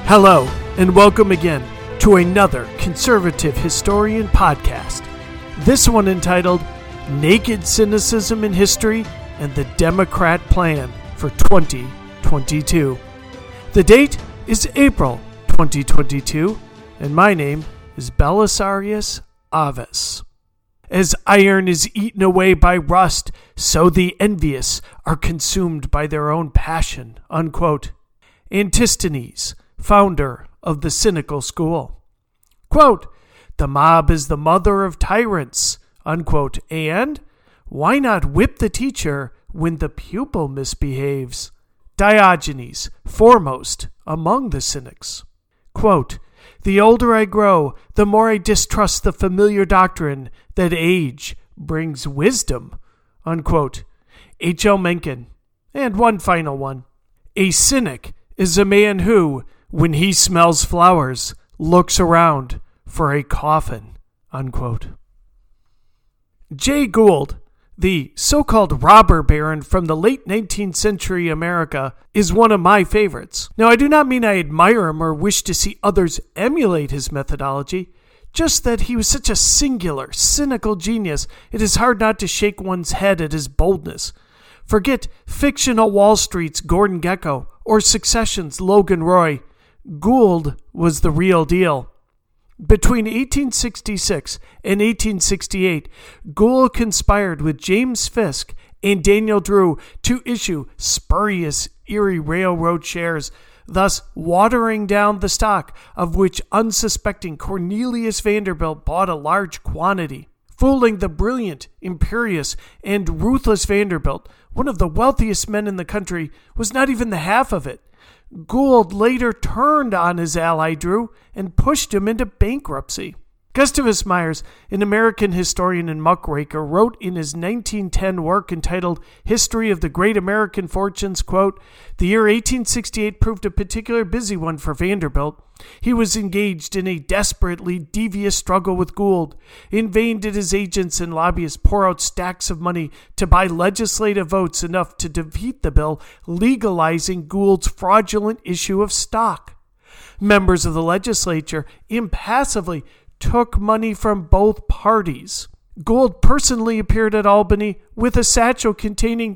Hello, and welcome again to another Conservative Historian podcast. This one entitled Naked Cynicism in History and the Democrat Plan for 2022. The date is April 2022, and my name is Belisarius Aves. As iron is eaten away by rust, so the envious are consumed by their own passion, unquote. Antisthenes, founder of the cynical school. Quote, the mob is the mother of tyrants, unquote, and why not whip the teacher when the pupil misbehaves? Diogenes, foremost among the cynics. Quote, the older I grow, the more I distrust the familiar doctrine that age brings wisdom, unquote. H.L. Mencken. And one final one. A cynic is a man who, when he smells flowers, looks around for a coffin, unquote. Jay Gould, the so-called robber baron from the late 19th century America, is one of my favorites. Now, I do not mean I admire him or wish to see others emulate his methodology, just that he was such a singular, cynical genius, it is hard not to shake one's head at his boldness. Forget fictional Wall Street's Gordon Gekko or Succession's Logan Roy. Gould was the real deal. Between 1866 and 1868, Gould conspired with James Fisk and Daniel Drew to issue spurious Erie Railroad shares, thus watering down the stock, of which unsuspecting Cornelius Vanderbilt bought a large quantity. Fooling the brilliant, imperious, and ruthless Vanderbilt, one of the wealthiest men in the country, was not even the half of it. Gould later turned on his ally Drew and pushed him into bankruptcy. Gustavus Myers, an American historian and muckraker, wrote in his 1910 work entitled History of the Great American Fortunes, quote, the year 1868 proved a particularly busy one for Vanderbilt. He was engaged in a desperately devious struggle with Gould. In vain did his agents and lobbyists pour out stacks of money to buy legislative votes enough to defeat the bill legalizing Gould's fraudulent issue of stock. Members of the legislature impassively took money from both parties. Gould personally appeared at Albany with a satchel containing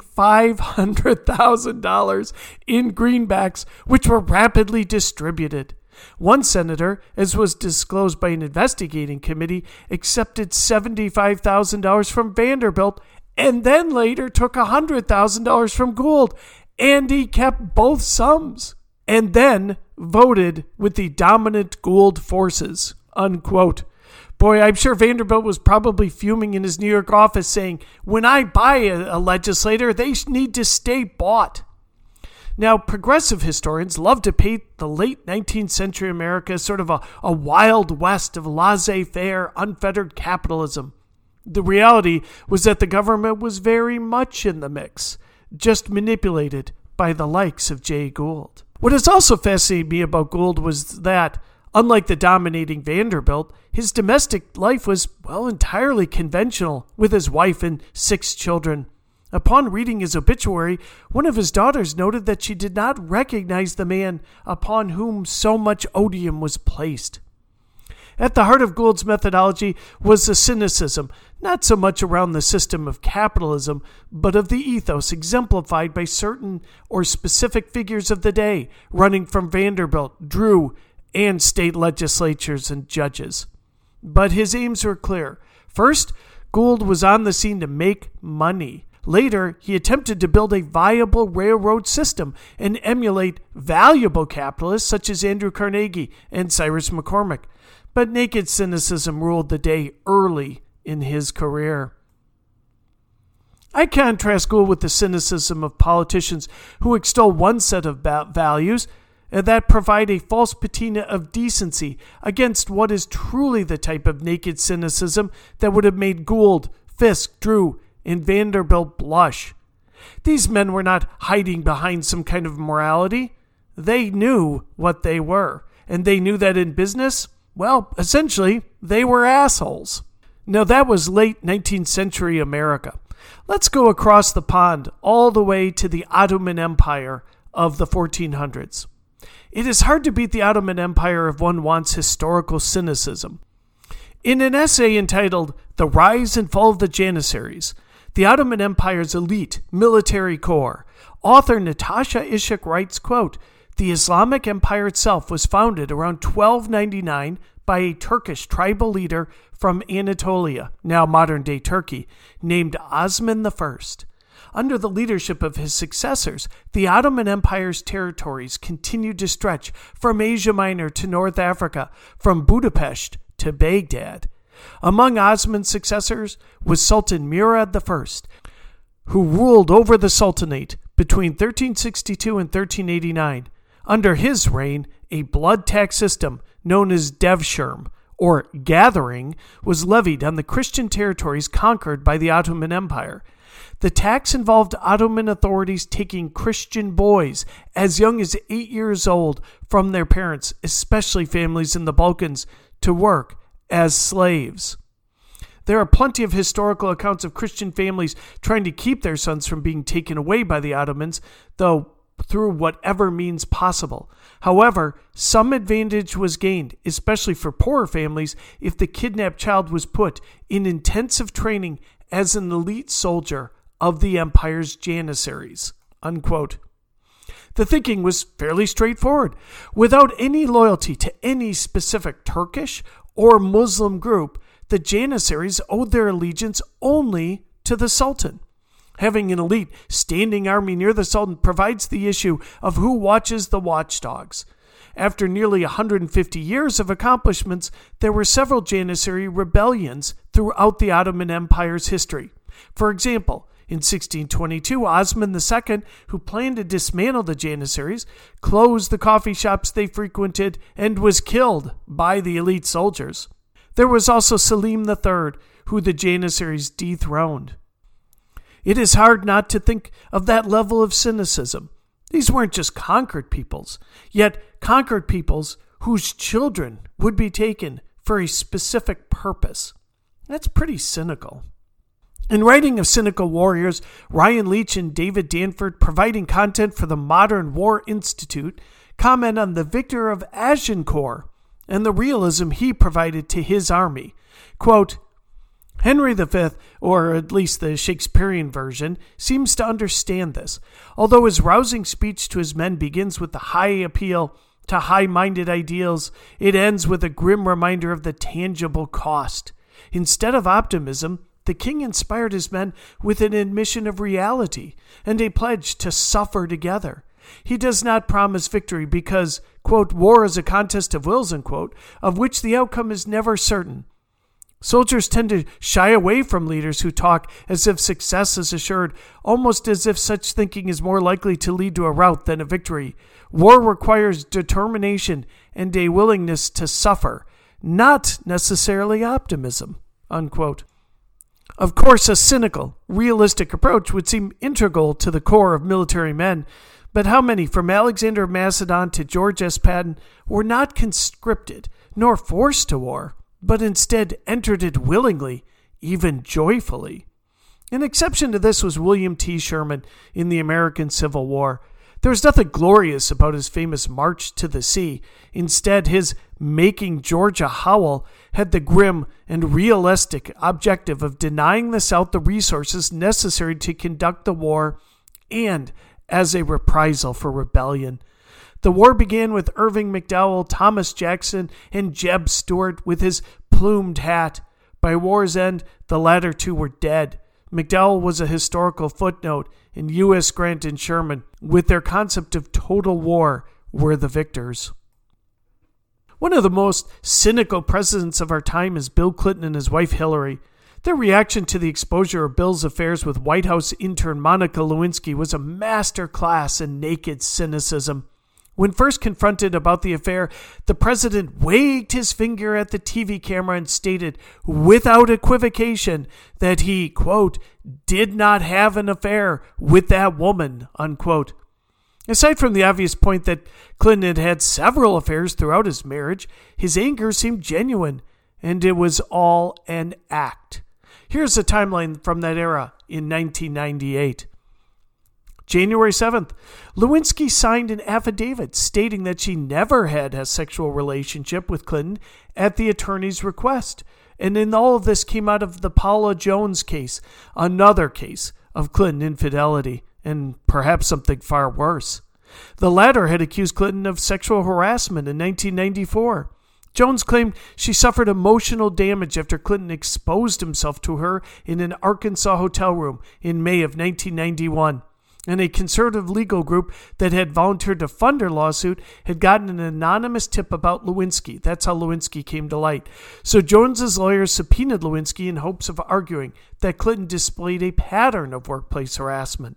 $500,000 in greenbacks, which were rapidly distributed. One senator, as was disclosed by an investigating committee, accepted $75,000 from Vanderbilt and then later took $100,000 from Gould, and he kept both sums, and then voted with the dominant Gould forces, unquote. Boy, I'm sure Vanderbilt was probably fuming in his New York office saying, when I buy a legislator, they need to stay bought. Now, progressive historians love to paint the late 19th century America as sort of a wild west of laissez-faire, unfettered capitalism. The reality was that the government was very much in the mix, just manipulated by the likes of Jay Gould. What has also fascinated me about Gould was that, unlike the dominating Vanderbilt, his domestic life was, entirely conventional, with his wife and 6 children. Upon reading his obituary, one of his daughters noted that she did not recognize the man upon whom so much odium was placed. At the heart of Gould's methodology was the cynicism, not so much around the system of capitalism, but of the ethos exemplified by certain or specific figures of the day, running from Vanderbilt, Drew, and state legislatures and judges. But his aims were clear. First, Gould was on the scene to make money. Later, he attempted to build a viable railroad system and emulate valuable capitalists such as Andrew Carnegie and Cyrus McCormick. But naked cynicism ruled the day early in his career. I contrast Gould with the cynicism of politicians who extol one set of values that provide a false patina of decency against what is truly the type of naked cynicism that would have made Gould, Fisk, Drew, and Vanderbilt blush. These men were not hiding behind some kind of morality. They knew what they were, and they knew that in business, essentially, they were assholes. Now, that was late 19th century America. Let's go across the pond all the way to the Ottoman Empire of the 1400s. It is hard to beat the Ottoman Empire if one wants historical cynicism. In an essay entitled The Rise and Fall of the Janissaries, the Ottoman Empire's elite military corps, author Natasha Ishak writes, quote, "The Islamic Empire itself was founded around 1299 by a Turkish tribal leader from Anatolia, now modern-day Turkey, named Osman I. Under the leadership of his successors, the Ottoman Empire's territories continued to stretch from Asia Minor to North Africa, from Budapest to Baghdad. Among Osman's successors was Sultan Murad I, who ruled over the Sultanate between 1362 and 1389. Under his reign, a blood tax system known as devshirme, or gathering, was levied on the Christian territories conquered by the Ottoman Empire. The tax involved Ottoman authorities taking Christian boys as young as 8 years old from their parents, especially families in the Balkans, to work as slaves. There are plenty of historical accounts of Christian families trying to keep their sons from being taken away by the Ottomans, though through whatever means possible. However, some advantage was gained, especially for poorer families, if the kidnapped child was put in intensive training as an elite soldier of the empire's Janissaries." Unquote. The thinking was fairly straightforward. Without any loyalty to any specific Turkish or Muslim group, the Janissaries owed their allegiance only to the Sultan. Having an elite standing army near the Sultan provides the issue of who watches the watchdogs. After nearly 150 years of accomplishments, there were several Janissary rebellions throughout the Ottoman Empire's history. For example, in 1622, Osman II, who planned to dismantle the Janissaries, closed the coffee shops they frequented and was killed by the elite soldiers. There was also Selim III, who the Janissaries dethroned. It is hard not to think of that level of cynicism. These weren't just conquered peoples, yet conquered peoples whose children would be taken for a specific purpose. That's pretty cynical. In writing of cynical warriors, Ryan Leach and David Danford, providing content for the Modern War Institute, comment on the victor of Agincourt and the realism he provided to his army. Quote, "Henry V, or at least the Shakespearean version, seems to understand this. Although his rousing speech to his men begins with the high appeal to high-minded ideals, it ends with a grim reminder of the tangible cost. Instead of optimism, the king inspired his men with an admission of reality and a pledge to suffer together. He does not promise victory because, quote, war is a contest of wills, unquote, of which the outcome is never certain. Soldiers tend to shy away from leaders who talk as if success is assured, almost as if such thinking is more likely to lead to a rout than a victory. War requires determination and a willingness to suffer, not necessarily optimism," unquote. Of course, a cynical, realistic approach would seem integral to the core of military men, but how many, from Alexander of Macedon to George S. Patton, were not conscripted nor forced to war, but instead entered it willingly, even joyfully? An exception to this was William T. Sherman in the American Civil War. There was nothing glorious about his famous March to the Sea. Instead, his Making Georgia Howl had the grim and realistic objective of denying the South the resources necessary to conduct the war and as a reprisal for rebellion. The war began with Irving McDowell, Thomas Jackson, and Jeb Stuart with his plumed hat. By war's end, the latter two were dead. McDowell was a historical footnote, and U.S. Grant and Sherman, with their concept of total war, were the victors. One of the most cynical presidents of our time is Bill Clinton and his wife Hillary. Their reaction to the exposure of Bill's affairs with White House intern Monica Lewinsky was a master class in naked cynicism. When first confronted about the affair, the president wagged his finger at the TV camera and stated, without equivocation, that he, quote, did not have an affair with that woman, unquote. Aside from the obvious point that Clinton had had several affairs throughout his marriage, his anger seemed genuine, and it was all an act. Here's a timeline from that era in 1998. January 7th, Lewinsky signed an affidavit stating that she never had a sexual relationship with Clinton at the attorney's request. And then all of this came out of the Paula Jones case, another case of Clinton infidelity, and perhaps something far worse. The latter had accused Clinton of sexual harassment in 1994. Jones claimed she suffered emotional damage after Clinton exposed himself to her in an Arkansas hotel room in May of 1991. And a conservative legal group that had volunteered to fund her lawsuit had gotten an anonymous tip about Lewinsky. That's how Lewinsky came to light. So Jones's lawyers subpoenaed Lewinsky in hopes of arguing that Clinton displayed a pattern of workplace harassment.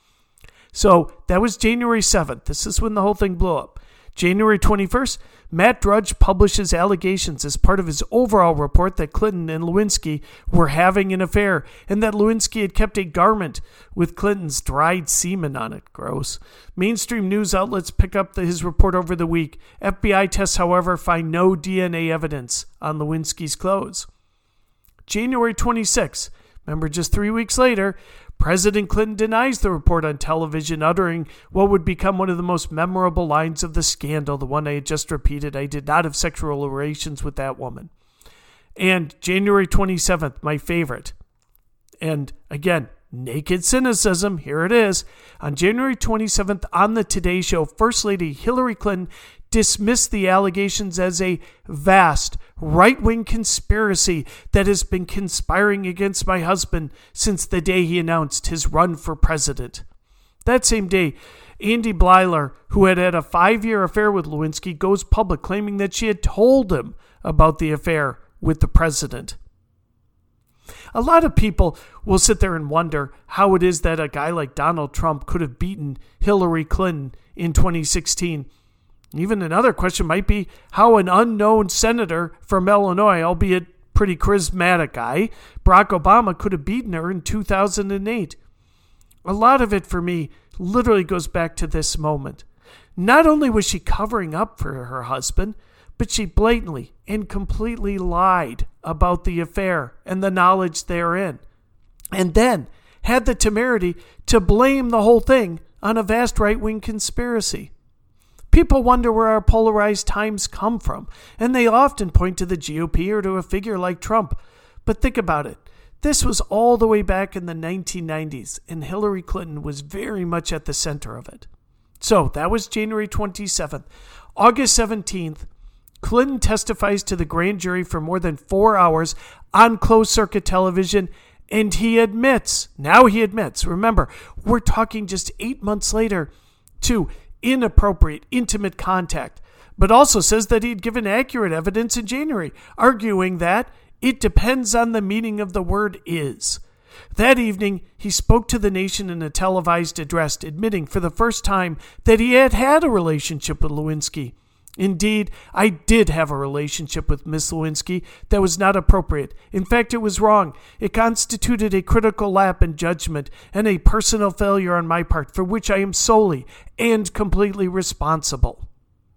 So that was January 7th. This is when the whole thing blew up. January 21st, Matt Drudge publishes allegations as part of his overall report that Clinton and Lewinsky were having an affair and that Lewinsky had kept a garment with Clinton's dried semen on it. Gross. Mainstream news outlets pick up his report over the week. FBI tests, however, find no DNA evidence on Lewinsky's clothes. January 26th, remember just 3 weeks later, President Clinton denies the report on television, uttering what would become one of the most memorable lines of the scandal, the one I had just repeated. I did not have sexual relations with that woman. And January 27th, my favorite. And again, naked cynicism, here it is. On January 27th, on the Today Show, First Lady Hillary Clinton dismissed the allegations as a vast right-wing conspiracy that has been conspiring against my husband since the day he announced his run for president. That same day, Andy Blyler, who had had a 5-year affair with Lewinsky, goes public claiming that she had told him about the affair with the president. A lot of people will sit there and wonder how it is that a guy like Donald Trump could have beaten Hillary Clinton in 2016. Even another question might be how an unknown senator from Illinois, albeit pretty charismatic guy, Barack Obama, could have beaten her in 2008. A lot of it for me literally goes back to this moment. Not only was she covering up for her husband, but she blatantly and completely lied about the affair and the knowledge therein, and then had the temerity to blame the whole thing on a vast right-wing conspiracy. People wonder where our polarized times come from, and they often point to the GOP or to a figure like Trump. But think about it. This was all the way back in the 1990s, and Hillary Clinton was very much at the center of it. So that was January 27th. August 17th, Clinton testifies to the grand jury for more than 4 hours on closed-circuit television, and he admits, remember, we're talking just 8 months later, to inappropriate, intimate contact, but also says that he'd given accurate evidence in January, arguing that it depends on the meaning of the word is. That evening, he spoke to the nation in a televised address, admitting for the first time that he had had a relationship with Lewinsky. Indeed, I did have a relationship with Miss Lewinsky that was not appropriate. In fact, it was wrong. It constituted a critical lapse in judgment and a personal failure on my part, for which I am solely and completely responsible.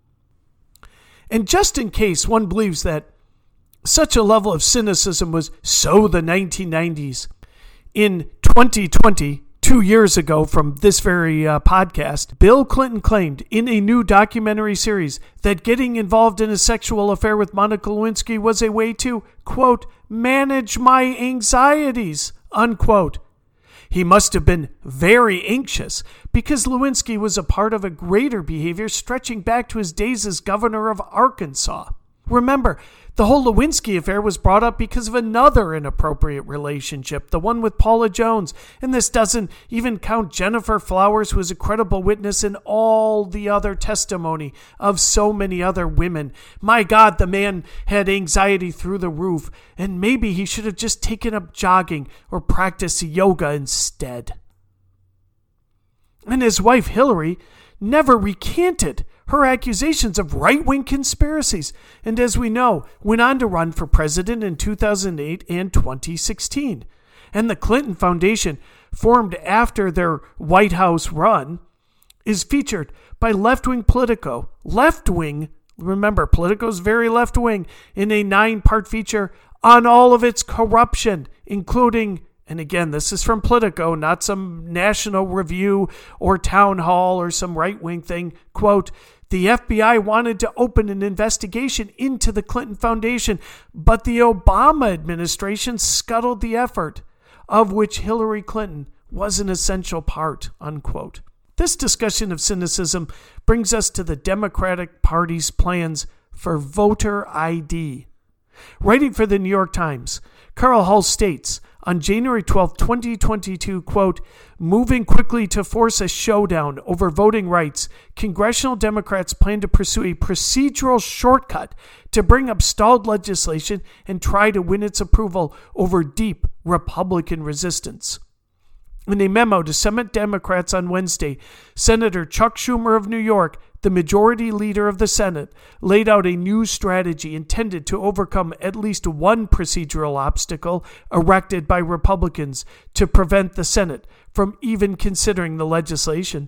And just in case one believes that such a level of cynicism was so the 1990s, in 2020, 2 years ago from this very podcast, Bill Clinton claimed in a new documentary series that getting involved in a sexual affair with Monica Lewinsky was a way to, quote, manage my anxieties, unquote. He must have been very anxious because Lewinsky was a part of a greater behavior stretching back to his days as governor of Arkansas. Remember, the whole Lewinsky affair was brought up because of another inappropriate relationship, the one with Paula Jones. And this doesn't even count Jennifer Flowers, who is a credible witness in all the other testimony of so many other women. My God, the man had anxiety through the roof, and maybe he should have just taken up jogging or practiced yoga instead. And his wife, Hillary, never recanted her accusations of right-wing conspiracies, and as we know, went on to run for president in 2008 and 2016. And the Clinton Foundation, formed after their White House run, is featured by left-wing Politico. Left-wing, remember, Politico's very left-wing, in a 9-part feature on all of its corruption, including, and again, this is from Politico, not some National Review or Town Hall or some right-wing thing, quote, the FBI wanted to open an investigation into the Clinton Foundation, but the Obama administration scuttled the effort, of which Hillary Clinton was an essential part, unquote. This discussion of cynicism brings us to the Democratic Party's plans for voter ID. Writing for the New York Times, Carl Hull states, on January 12, 2022, quote, moving quickly to force a showdown over voting rights, congressional Democrats plan to pursue a procedural shortcut to bring up stalled legislation and try to win its approval over deep Republican resistance. In a memo to Senate Democrats on Wednesday, Senator Chuck Schumer of New York, the majority leader of the Senate, laid out a new strategy intended to overcome at least one procedural obstacle erected by Republicans to prevent the Senate from even considering the legislation.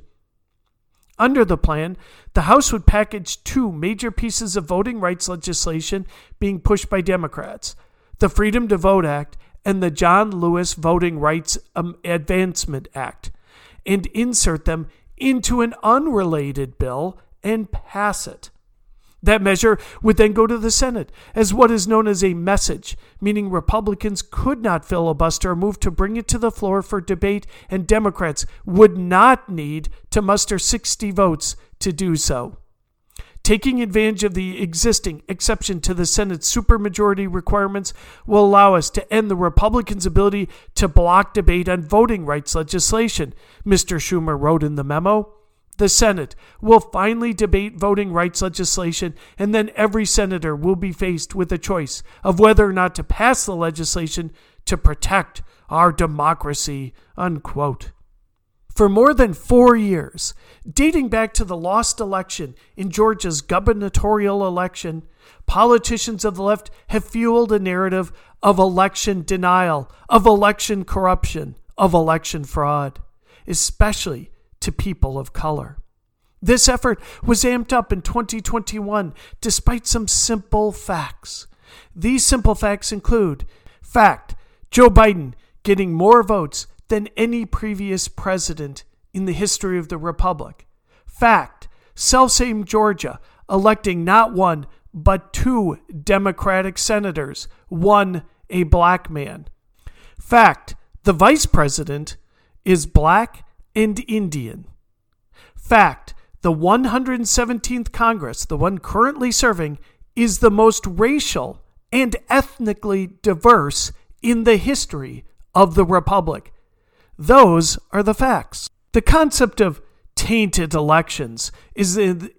Under the plan, the House would package two major pieces of voting rights legislation being pushed by Democrats, the Freedom to Vote Act and the John Lewis Voting Rights Advancement Act, and insert them into an unrelated bill and pass it. That measure would then go to the Senate as what is known as a message, meaning Republicans could not filibuster or move to bring it to the floor for debate, and Democrats would not need to muster 60 votes to do so. Taking advantage of the existing exception to the Senate's supermajority requirements will allow us to end the Republicans' ability to block debate on voting rights legislation, Mr. Schumer wrote in the memo. The Senate will finally debate voting rights legislation, and then every senator will be faced with a choice of whether or not to pass the legislation to protect our democracy, unquote. For more than 4 years, dating back to the lost election in Georgia's gubernatorial election, politicians of the left have fueled a narrative of election denial, of election corruption, of election fraud, especially to people of color. This effort was amped up in 2021 despite some simple facts. These simple facts include: fact, Joe Biden getting more votes than any previous president in the history of the Republic. Fact, selfsame Georgia electing not one, but 2 Democratic senators, 1 a black man. Fact, the vice president is black and Indian. Fact, the 117th Congress, the one currently serving, is the most racial and ethnically diverse in the history of the Republic. Those are the facts. The concept of tainted elections is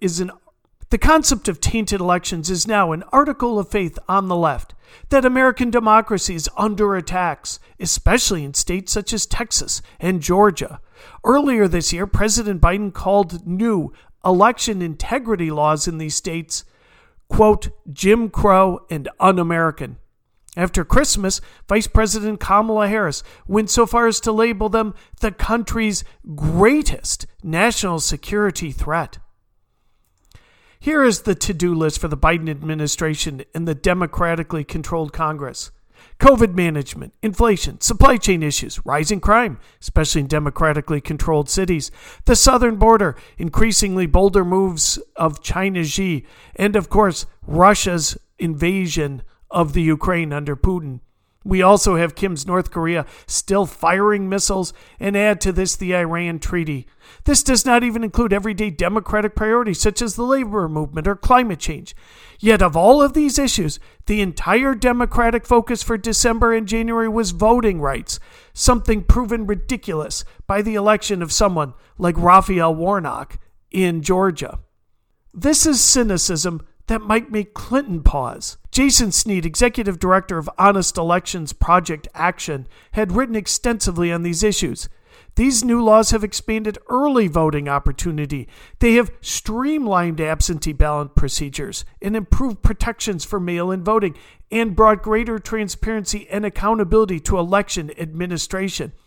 now an article of faith on the left, that American democracy is under attacks, especially in states such as Texas and Georgia. Earlier this year, President Biden called new election integrity laws in these states, quote, Jim Crow and un-American. After Christmas, Vice President Kamala Harris went so far as to label them the country's greatest national security threat. Here is the to-do list for the Biden administration and the democratically controlled Congress. COVID management, inflation, supply chain issues, rising crime, especially in democratically controlled cities, the southern border, increasingly bolder moves of China's Xi, and of course, Russia's invasion of the Ukraine under Putin. We also have Kim's North Korea still firing missiles, and add to this the Iran treaty. This does not even include everyday democratic priorities such as the labor movement or climate change. Yet of all of these issues, the entire Democratic focus for December and January was voting rights, something proven ridiculous by the election of someone like Raphael Warnock in Georgia. This is cynicism that might make Clinton pause. Jason Sneed, executive director of Honest Elections Project Action, had written extensively on these issues. These new laws have expanded early voting opportunity. They have streamlined absentee ballot procedures and improved protections for mail-in voting and brought greater transparency and accountability to election administration.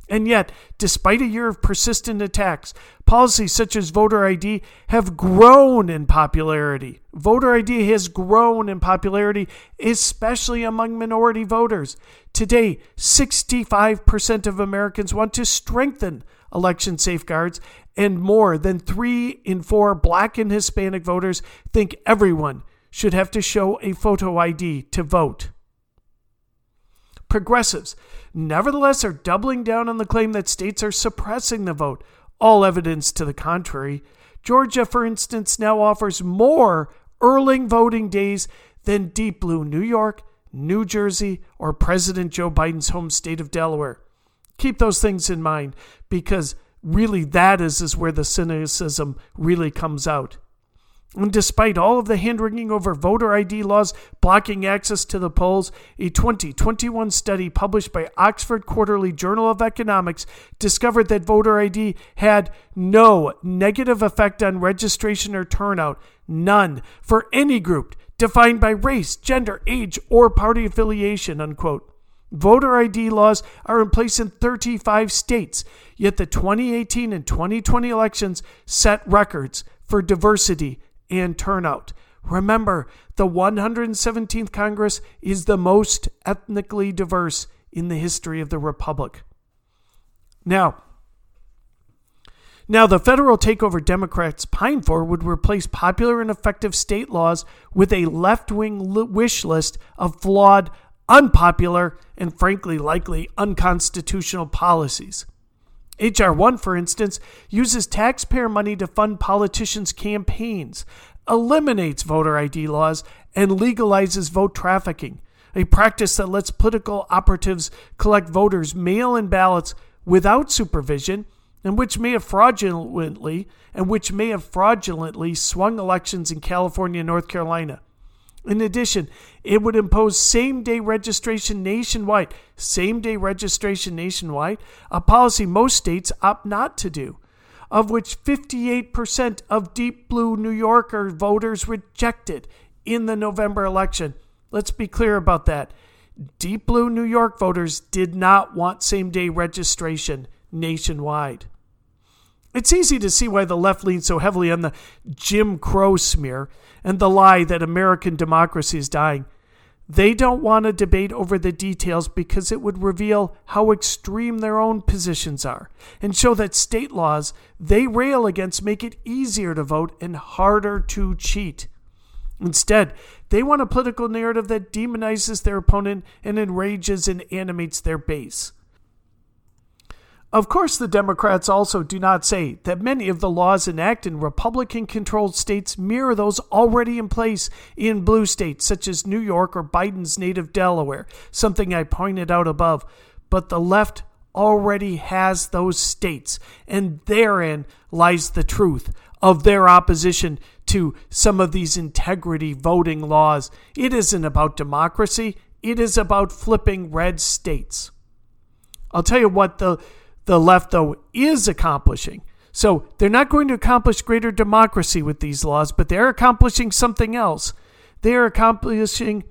And yet, despite a year of persistent attacks, policies such as voter ID have grown in popularity. Voter ID has grown in popularity, especially among minority voters. Today, 65% of Americans want to strengthen election safeguards, and more than 3 in 4 Black and Hispanic voters think everyone should have to show a photo ID to vote. Progressives, nevertheless, are doubling down on the claim that states are suppressing the vote. All evidence to the contrary. Georgia, for instance, now offers more early voting days than Deep Blue New York, New Jersey, or President Joe Biden's home state of Delaware. Keep those things in mind, because really that is where the cynicism really comes out. And despite all of the hand-wringing over voter ID laws blocking access to the polls, a 2021 study published by Oxford Quarterly Journal of Economics discovered that voter ID had no negative effect on registration or turnout, none, for any group defined by race, gender, age, or party affiliation, unquote. Voter ID laws are in place in 35 states, yet the 2018 and 2020 elections set records for diversity and turnout. Remember, the 117th Congress is the most ethnically diverse in the history of the Republic. Now, the federal takeover Democrats pine for would replace popular and effective state laws with a left-wing wish list of flawed, unpopular, and frankly likely unconstitutional policies. H.R. 1, for instance, uses taxpayer money to fund politicians' campaigns, eliminates voter ID laws, and legalizes vote trafficking, a practice that lets political operatives collect voters' mail-in ballots without supervision, and which may have fraudulently swung elections in California and North Carolina. In addition, it would impose same-day registration nationwide, a policy most states opt not to do, of which 58% of Deep Blue New Yorker voters rejected in the November election. Let's be clear about that. Deep Blue New York voters did not want same-day registration nationwide. It's easy to see why the left leans so heavily on the Jim Crow smear and the lie that American democracy is dying. They don't want to debate over the details because it would reveal how extreme their own positions are and show that state laws they rail against make it easier to vote and harder to cheat. Instead, they want a political narrative that demonizes their opponent and enrages and animates their base. Of course, the Democrats also do not say that many of the laws enacted in Republican-controlled states mirror those already in place in blue states, such as New York or Biden's native Delaware, something I pointed out above. But the left already has those states, and therein lies the truth of their opposition to some of these integrity voting laws. It isn't about democracy. It is about flipping red states. I'll tell you what the left, though, is accomplishing. So they're not going to accomplish greater democracy with these laws, but they're accomplishing something else. They are accomplishing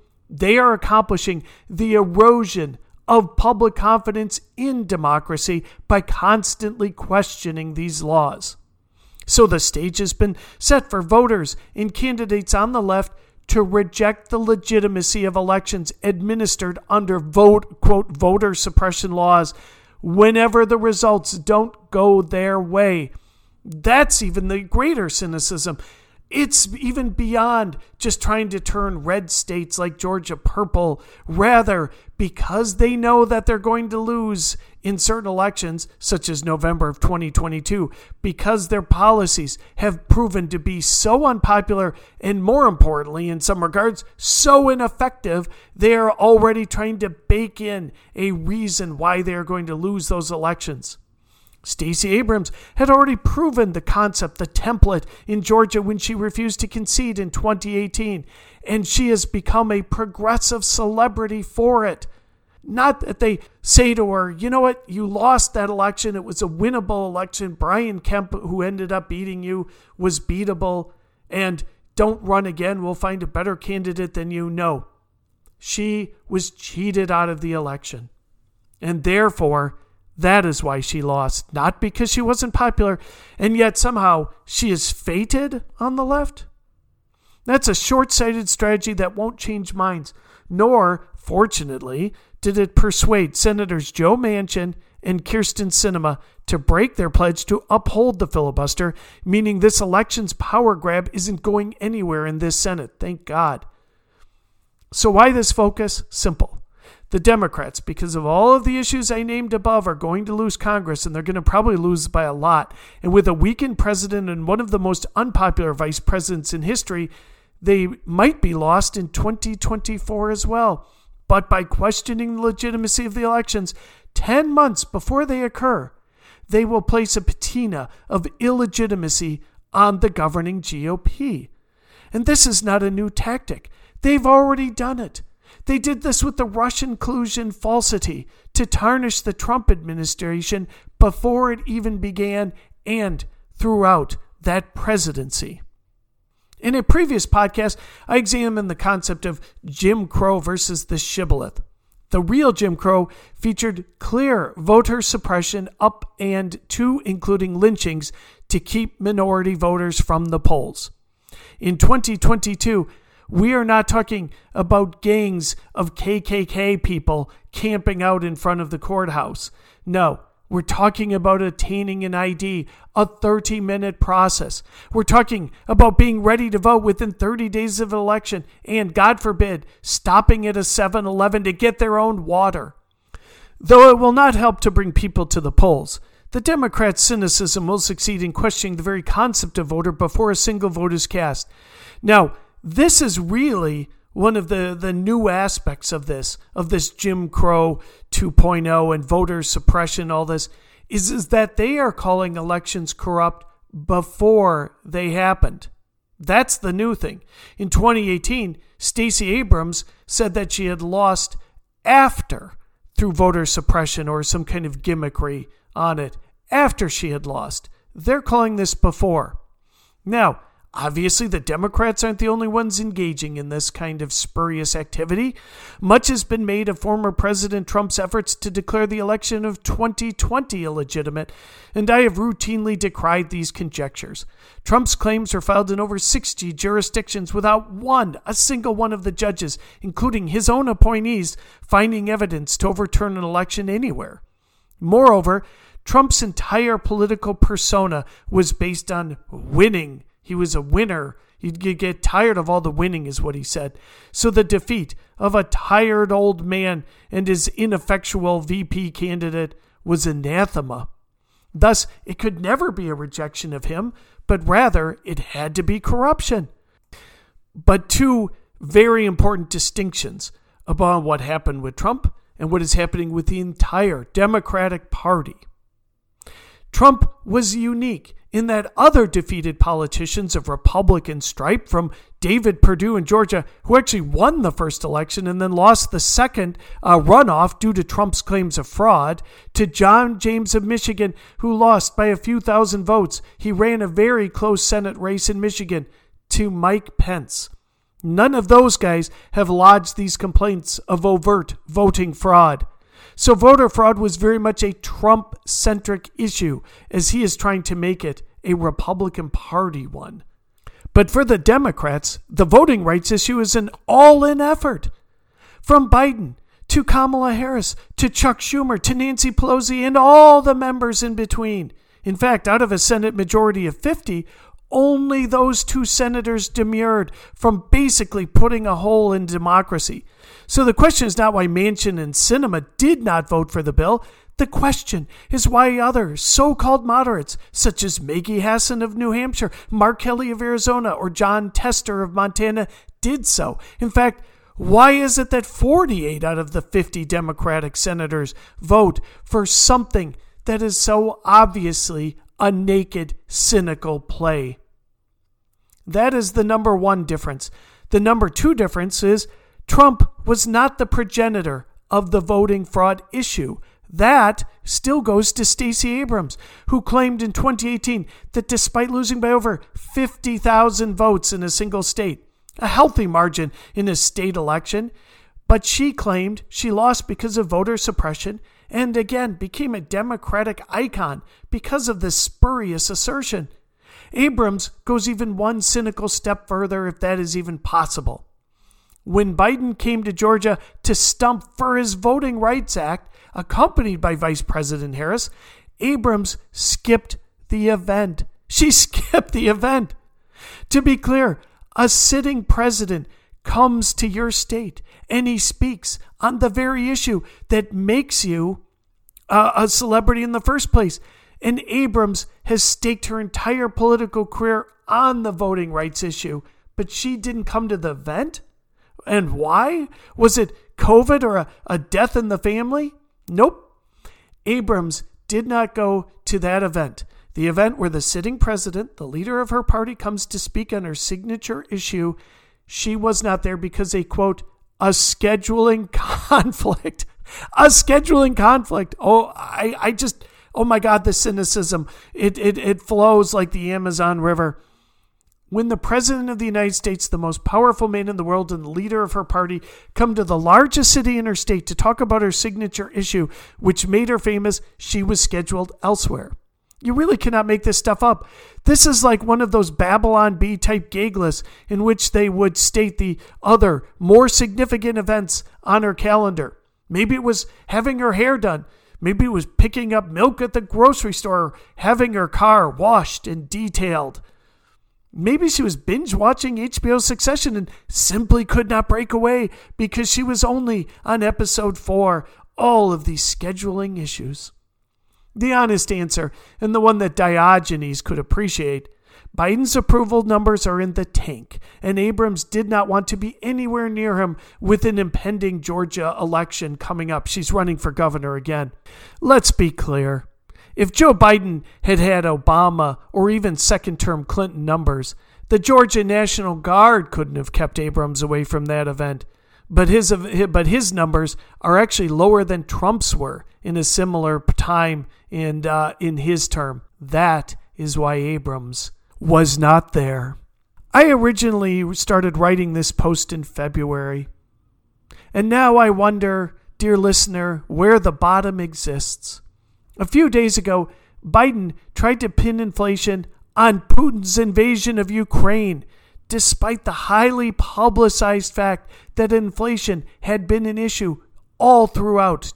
the erosion of public confidence in democracy by constantly questioning these laws. So the stage has been set for voters and candidates on the left to reject the legitimacy of elections administered under voter suppression laws whenever the results don't go their way. That's even the greater cynicism. It's even beyond just trying to turn red states like Georgia purple. Rather, because they know that they're going to lose in certain elections, such as November of 2022, because their policies have proven to be so unpopular and, more importantly, in some regards, so ineffective, they are already trying to bake in a reason why they are going to lose those elections. Stacey Abrams had already proven the concept, the template, in Georgia when she refused to concede in 2018, and she has become a progressive celebrity for it. Not that they say to her, you know what, you lost that election, it was a winnable election, Brian Kemp, who ended up beating you, was beatable, and don't run again, we'll find a better candidate than you. No, she was cheated out of the election, and therefore That is why she lost, not because she wasn't popular, and yet somehow she is fated on the left. That's a short-sighted strategy that won't change minds, nor, fortunately, did it persuade Senators Joe Manchin and Kyrsten Sinema to break their pledge to uphold the filibuster, meaning this election's power grab isn't going anywhere in this Senate, thank God. So why this focus? Simple. The Democrats, because of all of the issues I named above, are going to lose Congress, and they're going to probably lose by a lot. And with a weakened president and one of the most unpopular vice presidents in history, they might be lost in 2024 as well. But by questioning the legitimacy of the elections 10 months before they occur, they will place a patina of illegitimacy on the governing GOP. And this is not a new tactic. They've already done it. They did this with the Russian collusion falsity to tarnish the Trump administration before it even began and throughout that presidency. In a previous podcast, I examined the concept of Jim Crow versus the shibboleth. The real Jim Crow featured clear voter suppression up and to including lynchings to keep minority voters from the polls. In 2022, we are not talking about gangs of KKK people camping out in front of the courthouse. No, we're talking about attaining an ID, a 30-minute process. We're talking about being ready to vote within 30 days of an election and, God forbid, stopping at a 7-Eleven to get their own water. Though it will not help to bring people to the polls, the Democrats' cynicism will succeed in questioning the very concept of voter before a single vote is cast. Now, this is really one of the new aspects of this Jim Crow 2.0 and voter suppression, all this, is that they are calling elections corrupt before they happened. That's the new thing. In 2018, Stacey Abrams said that she had lost after, through voter suppression or some kind of gimmickry on it, after she had lost. They're calling this before. Now, obviously, the Democrats aren't the only ones engaging in this kind of spurious activity. Much has been made of former President Trump's efforts to declare the election of 2020 illegitimate, and I have routinely decried these conjectures. Trump's claims are filed in over 60 jurisdictions without a single one of the judges, including his own appointees, finding evidence to overturn an election anywhere. Moreover, Trump's entire political persona was based on winning. He was a winner. You'd get tired of all the winning, is what he said. So the defeat of a tired old man and his ineffectual VP candidate was anathema. Thus, it could never be a rejection of him, but rather it had to be corruption. But two very important distinctions about what happened with Trump and what is happening with the entire Democratic Party. Trump was unique in that other defeated politicians of Republican stripe, from David Perdue in Georgia, who actually won the first election and then lost the second runoff due to Trump's claims of fraud, to John James of Michigan, who lost by a few thousand votes. He ran a very close Senate race in Michigan, to Mike Pence. None of those guys have lodged these complaints of overt voting fraud. So voter fraud was very much a Trump-centric issue, as he is trying to make it a Republican Party one. But for the Democrats, the voting rights issue is an all-in effort. From Biden to Kamala Harris to Chuck Schumer to Nancy Pelosi and all the members in between. In fact, out of a Senate majority of 50, only those two senators demurred from basically putting a hole in democracy. So the question is not why Manchin and Sinema did not vote for the bill. The question is why other so-called moderates, such as Maggie Hassan of New Hampshire, Mark Kelly of Arizona, or John Tester of Montana, did so. In fact, why is it that 48 out of the 50 Democratic senators vote for something that is so obviously a naked, cynical play? That is the number one difference. The number two difference is Trump was not the progenitor of the voting fraud issue. That still goes to Stacey Abrams, who claimed in 2018 that despite losing by over 50,000 votes in a single state, a healthy margin in a state election, but she claimed she lost because of voter suppression and again became a Democratic icon because of this spurious assertion. Abrams goes even one cynical step further, if that is even possible. When Biden came to Georgia to stump for his Voting Rights Act, accompanied by Vice President Harris, Abrams skipped the event. She skipped the event. To be clear, a sitting president comes to your state and he speaks on the very issue that makes you a celebrity in the first place. And Abrams has staked her entire political career on the voting rights issue, but she didn't come to the event? And why? Was it COVID or a death in the family? Nope. Abrams did not go to that event. The event where the sitting president, the leader of her party, comes to speak on her signature issue. She was not there because a, quote, a scheduling conflict. A scheduling conflict. Oh, oh my God, the cynicism. It flows like the Amazon River. When the president of the United States, the most powerful man in the world and the leader of her party, come to the largest city in her state to talk about her signature issue, which made her famous, she was scheduled elsewhere. You really cannot make this stuff up. This is like one of those Babylon Bee type gig lists in which they would state the other, more significant events on her calendar. Maybe it was having her hair done. Maybe it was picking up milk at the grocery store, or having her car washed and detailed. Maybe she was binge watching HBO Succession and simply could not break away because she was only on episode 4. All of these scheduling issues. The honest answer, and the one that Diogenes could appreciate, Biden's approval numbers are in the tank, and Abrams did not want to be anywhere near him with an impending Georgia election coming up. She's running for governor again. Let's be clear. If Joe Biden had had Obama or even second-term Clinton numbers, the Georgia National Guard couldn't have kept Abrams away from that event. But his numbers are actually lower than Trump's were in a similar time and in his term. That is why Abrams was not there. I originally started writing this post in February. And now I wonder, dear listener, where the bottom exists. A few days ago, Biden tried to pin inflation on Putin's invasion of Ukraine, despite the highly publicized fact that inflation had been an issue all throughout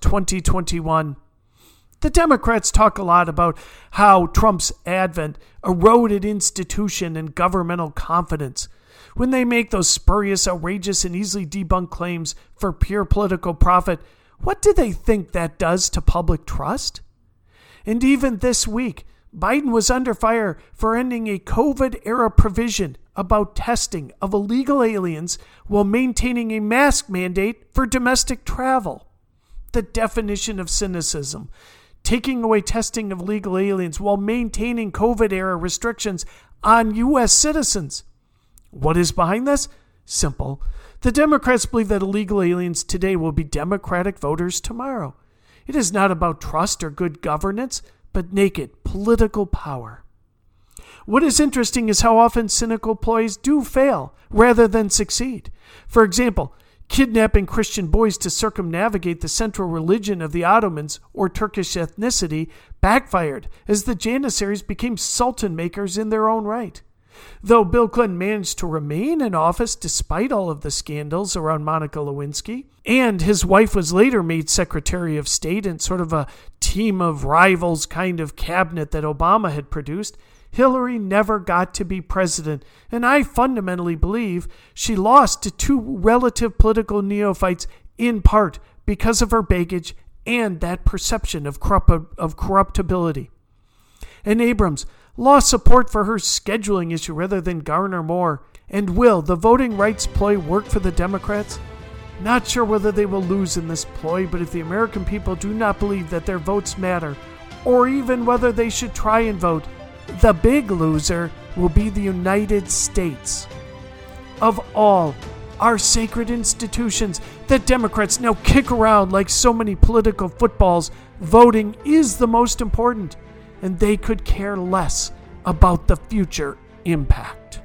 2021. The Democrats talk a lot about how Trump's advent eroded institution and governmental confidence. When they make those spurious, outrageous, and easily debunked claims for pure political profit, what do they think that does to public trust? And even this week, Biden was under fire for ending a COVID-era provision about testing of illegal aliens while maintaining a mask mandate for domestic travel. The definition of cynicism. Taking away testing of illegal aliens while maintaining COVID-era restrictions on U.S. citizens. What is behind this? Simple. The Democrats believe that illegal aliens today will be Democratic voters tomorrow. It is not about trust or good governance, but naked political power. What is interesting is how often cynical ploys do fail rather than succeed. For example, kidnapping Christian boys to circumnavigate the central religion of the Ottomans or Turkish ethnicity backfired as the Janissaries became sultan makers in their own right. Though Bill Clinton managed to remain in office despite all of the scandals around Monica Lewinsky, and his wife was later made Secretary of State in sort of a team of rivals kind of cabinet that Obama had produced, Hillary never got to be president, and I fundamentally believe she lost to two relative political neophytes in part because of her baggage and that perception of corruptibility. And Abrams lost support for her scheduling issue rather than garner more. And will the voting rights ploy work for the Democrats? Not sure whether they will lose in this ploy, but if the American people do not believe that their votes matter, or even whether they should try and vote, the big loser will be the United States. Of all our sacred institutions that Democrats now kick around like so many political footballs, voting is the most important, and they could care less about the future impact.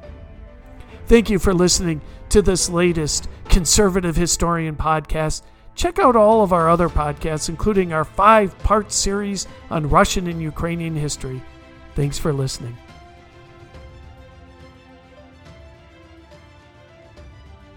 Thank you for listening to this latest Conservative Historian podcast. Check out all of our other podcasts, including our 5-part series on Russian and Ukrainian history. Thanks for listening.